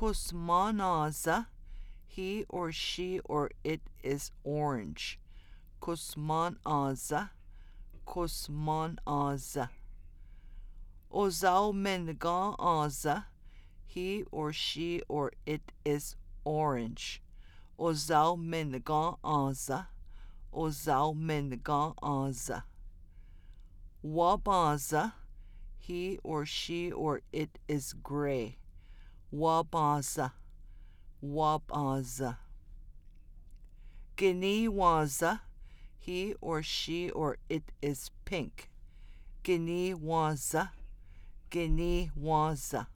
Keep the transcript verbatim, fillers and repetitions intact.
Kusmanaza, he or she or it is orange. Kusmanaza, kusmanaza. Ozalmengaaza, he or she or it is orange. Ozalmengaaza, ozalmengaaza. Wabaza, he or she or it is gray. Wabaza, wabaza. Giniwaza, he or she or it is pink. Giniwaza, giniwaza.